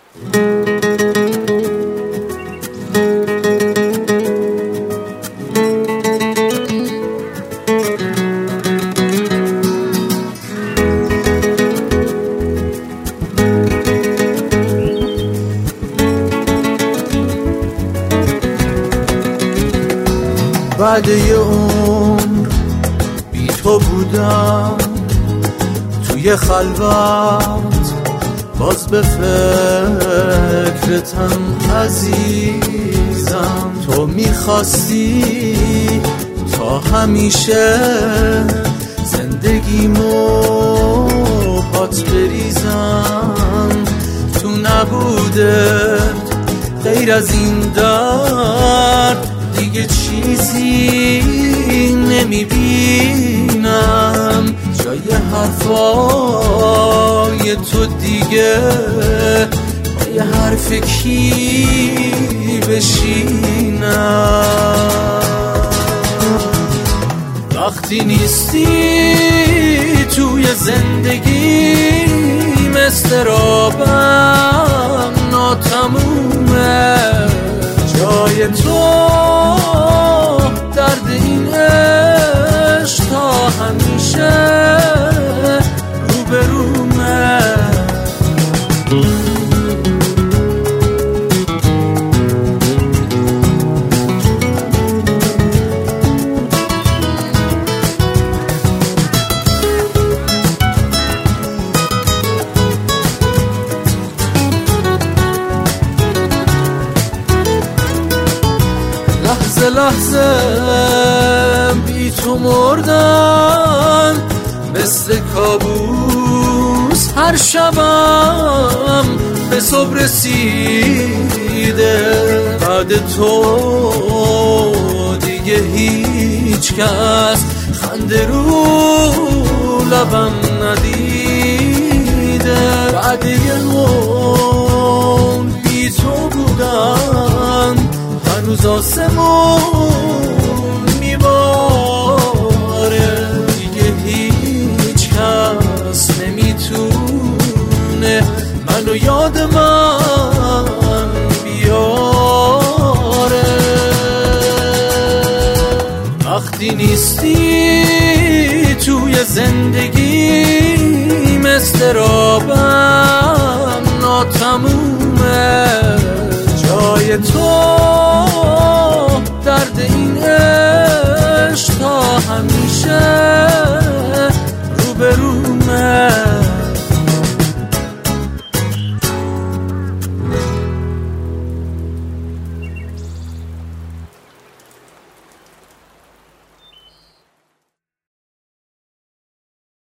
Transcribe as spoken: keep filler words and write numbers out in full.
بعد یه عمر بی تو بودم توی خلوت، باز به فکرتم عزیزم. تو میخواستی تا همیشه زندگیمو پات بریزم، تو نبوده غیر از این درد دیگه چیزی نمیبینم. جای حرفای تو دیگه با یه حرف کی بشینم. وقتی نیستی توی زندگی استرابم ناتمومه. جای تو درد این عشق تا همیشه روبرومه. لحظه لحظه بی تو مردم مثل کابوس، هر شبم به صبح رسیده. بعد تو دیگه هیچ کس خنده رو لبم ندیده. بعد یه عمر بی تو بودم، روز آسمون میباره. دیگه هیچ کس نمیتونه منو یاد من بیاره. وقتی نیستی توی زندگی